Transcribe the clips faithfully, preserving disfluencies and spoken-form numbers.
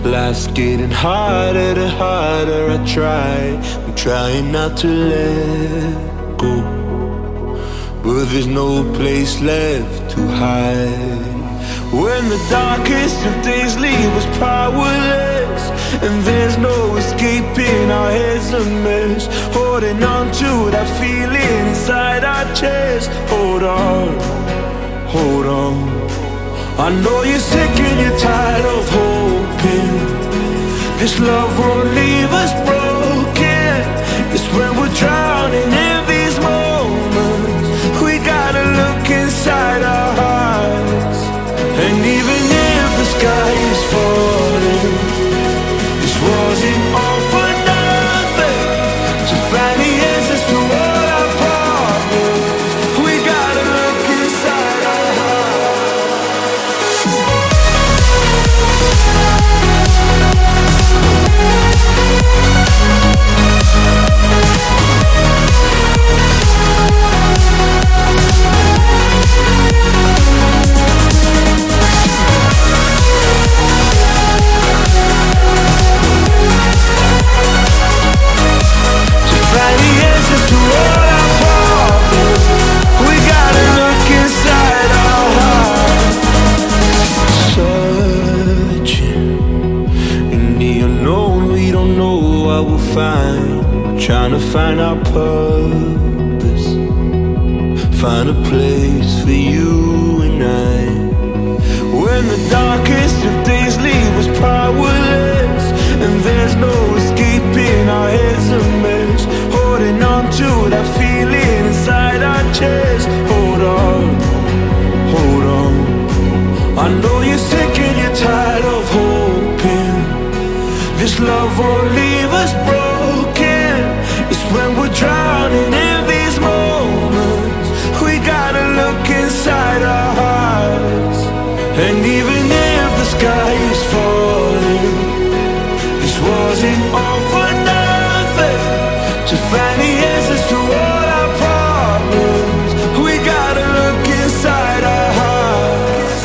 Life's getting harder, the harder I try. I'm trying not to let go, but there's no place left to hide. When the darkest of days leave us powerless, and there's no escaping, our heads a mess. Holding on to that feeling inside our chest. Hold on, hold on. I know you're sick and you're tired of hoping this love won't leave us broken. It's when we're drowning in these moments we gotta look inside our hearts. And even if the sky is falling, this wasn't all for nothing. To find the answers to all our problems, we gotta look inside our hearts. Trying to find our purpose, find a place for you and I. When the darkest of days leave us powerless, and there's no escaping, our heads a mess. Holding on to that feeling inside our chest. Hold on, hold on. I know you're sick and you're tired of hoping this love won't leave us broken. It's when we're drowning in these moments we gotta look inside our hearts. And even if the sky is falling, this wasn't all for nothing. To find the answers to all our problems, we gotta look inside our hearts.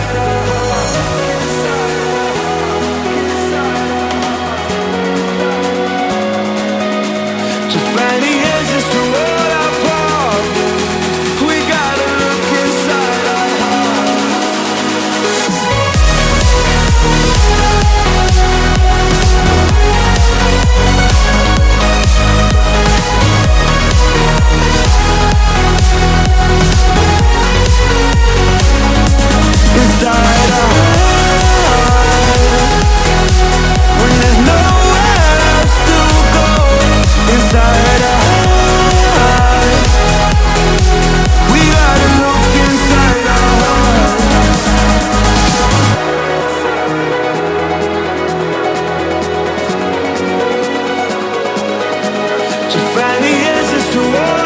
To find the answers to all our problems, we gotta look inside our inside our heart. When there's nowhere else to go, inside our heart, we gotta look inside our heart. To find the answers to all